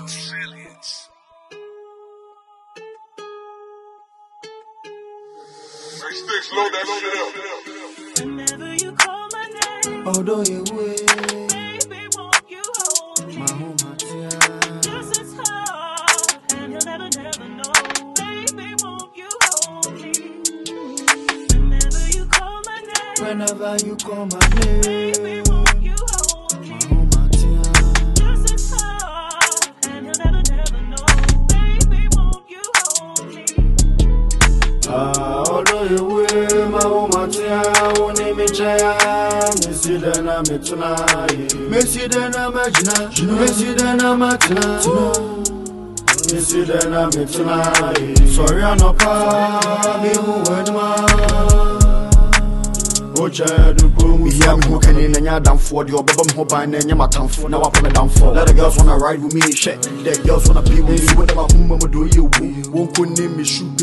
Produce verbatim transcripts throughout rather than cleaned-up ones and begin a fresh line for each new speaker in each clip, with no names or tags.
Slow that shit up.
Whenever you call my name,
although you wait,
baby, won't you hold me?
my home, my dear.
Yes, it's hard, and you'll never, never know. Baby, won't you hold me? Whenever you call my name,
Whenever you call my name,
baby, won't you hold me?
my home, my dear.
Yes, it's hard, and you'll never, never know. Baby, won't you hold me?
Ah, although you wait, my home, my dear. Only me chaya, me see the na me tonight. Me see the na me jina, me see the na me tonight. Me see the na me tonight. Sorry, I'm not pa, me who wed ma.
Yeah, I'm walking in and you're down for the Obama Hobine and you're my town for now. I'm down for. Let the girls wanna ride with me, shit. The girls wanna be with me. Whatever boom, do you won't name me shoot.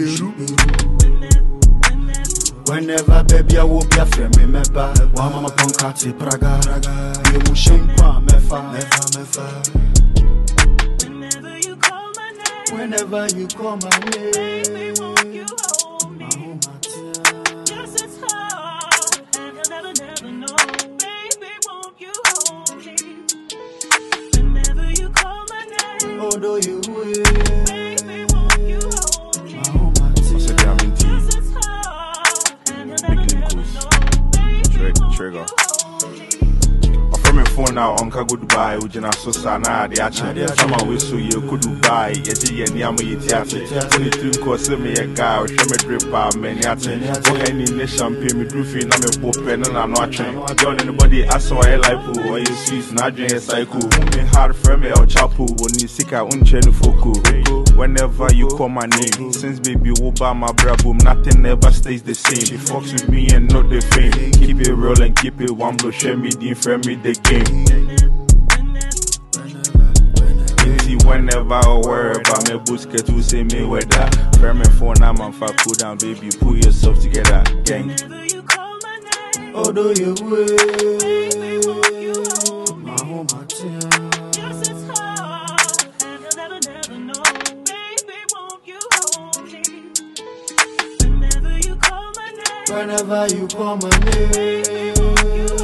Whenever baby I will be a friend, remember. One mama pancati praga, you will shame pa mefa, mefa, mefa.
Whenever you call my name,
Whenever you call my name,
baby, won't you hold me?
my home, my dear.
Yes, it's hard, and you'll never, never know. Baby, won't you hold me? Whenever you call my name,
Although you wait,
baby, won't you hold me?
my home, my dear.
Yes, it's hard, and you'll never, never know. Baby, won't
Trigger.
you hold me?
From my phone now, Uncle go Dubai, Ujina Sosana, the action. Some of us who you could Dubai, Yeti and Yamu Yeti. Only two course me a guy, or Shemmy Dripper, many at any nation, pay me roofing, I'm a poor pen and I'm not trained. Don't anybody ask why I like who, or you see, not a cycle. Me hard for me or chapel, when you sick out unchain foco. Whenever you call my name, since baby Obama Brabum, nothing ever stays the same. She fucks with me and not the fame. Keep it real and keep it one blow, share me, the friend me the game. Easy whenever I worry about me, Busket to say me weather. Friend me phone, I'm on fire, cool down, baby, pull yourself together, gang.
Whenever you call my name,
Although you wait,
baby, won't you hold me?
my home, my dear.
Yes, it's hard, and you'll never, never know. Baby, won't you hold me? Whenever you call my name,
Whenever you call my name,